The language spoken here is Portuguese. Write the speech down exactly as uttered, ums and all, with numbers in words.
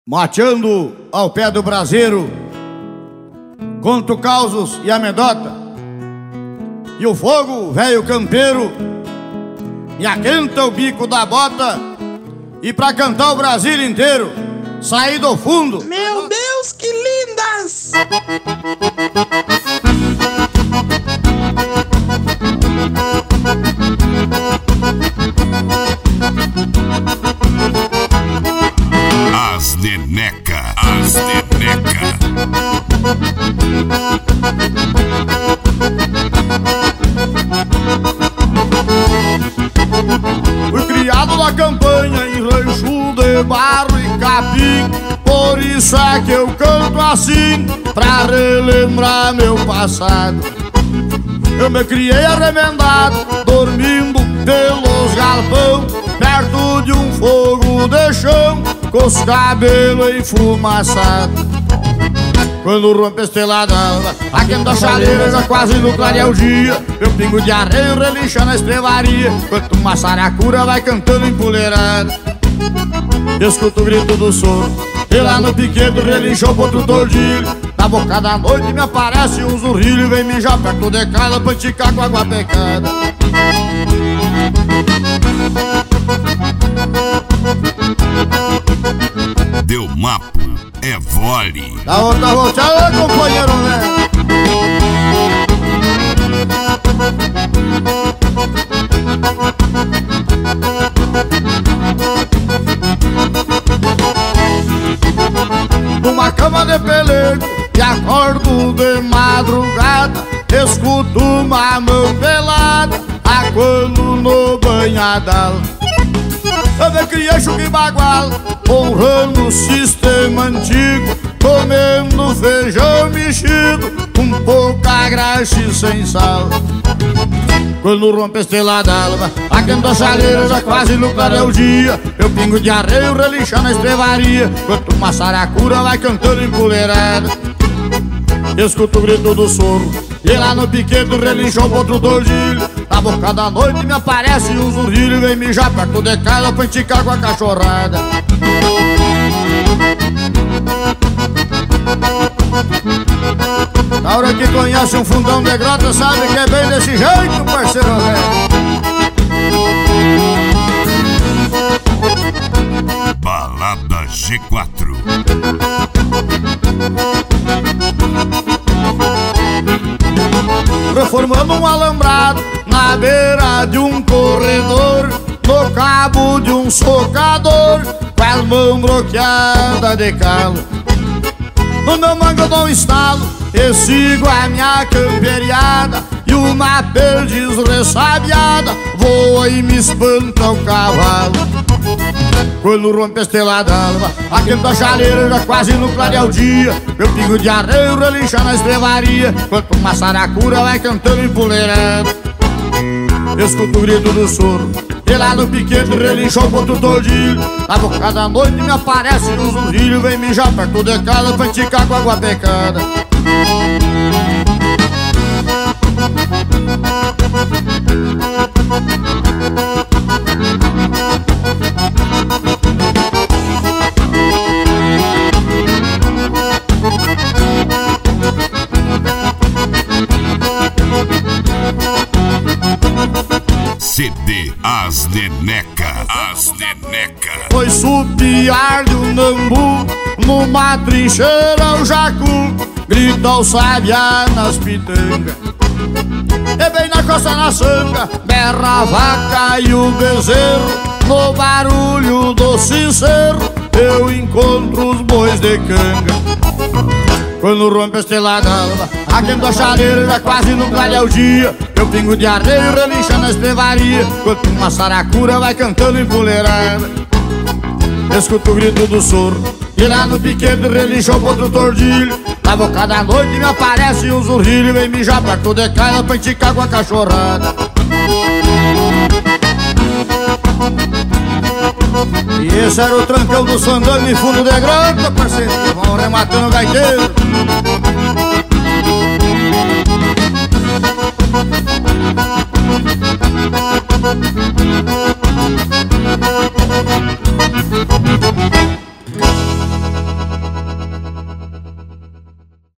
Mateando ao pé do braseiro, conto causos e amedota, e o fogo, velho campeiro, me aquenta o bico da bota. E pra cantar o Brasil inteiro, saí do fundo. Meu Deus, que lindas! As neneca, as neneca. Fui criado na campanha em rancho de barro e capim, por isso é que eu canto assim, pra relembrar meu passado. Eu me criei arremendado, dormindo pelos galpão, perto de um fogo de chão, com os cabelos enfumaçados. Quando rompe a estrela d'alva, aquenta a chaleira, já quase no clarear o dia, meu pingo de areia relincha na estrevaria, enquanto uma saracura vai cantando empoleirada. Escuto o grito do soro, e lá no piquedo relincha o potro tordilho. Na boca da noite me aparece um zurrilho, vem mijar perto de casa pra esticar com água pecada. Deu mapo, é vole. Da outra volteada, companheiro, né? Numa cama de pelego e acordo de madrugada, escuto uma mão pelada, aquando no banhadal. Eu me criei chuca e bagual, honrando o sistema antigo, comendo feijão mexido, com pouca graxa e sem sal. Quando rompe a estrela d'alva, aquenta a chaleira, já quase no clarear o dia, meu pingo de areia relincha na estrevaria, enquanto uma saracura vai cantando empoleirada. Escuto o grito do soro, e lá no piquedo relincha o potro tordilho. Na boca da noite me aparece um zurrilho, vem mijar perto de casa pra esticar com a cachorrada. Na hora que conhece um fundão de grota, sabe que é bem desse jeito, parceiro velho. Balada G quatro. Reformando um alambrado na beira de um corredor, no cabo de um socador, com as mãos bloqueadas de calo. No meu mango eu dou um estalo e sigo a minha camperiada, e uma perdiz ressabiada voa e me espanta o cavalo. Quando rompe a estrela d'alva, aquenta a chaleira, já quase no clarear o dia, meu pingo de areia relincha na estrevaria, enquanto uma saracura vai cantando empoleirada. Escuto o grito do soro, e lá no piquete relincha o potro tordilho. Na boca da noite me aparece um zurrilho, vem mijar perto de casa pra esticar com água pecada. C D As Neneca, as neneca. Foi supiar de um nambu, numa trincheira o jacu, grita o sabiá nas pitangas. E bem na costa na sanga, berra a vaca e o bezerro, no barulho do sincero eu encontro os bois de canga. Quando rompe a estrela d'alva, aquenta a chaleira, já quase no clarear o dia, meu pingo de areia relincha na estrevaria, enquanto uma saracura vai cantando empoleirada. Escuto o grito do soro, e lá no piquete relincha o potro tordilho. Na boca da noite me aparece um zurrilho, vem mijar perto de casa pra esticar com a cachorrada. E esse era o trancão do sandango em fundo de grota, parceiro, que vão rematando o gaiteiro. Thank you.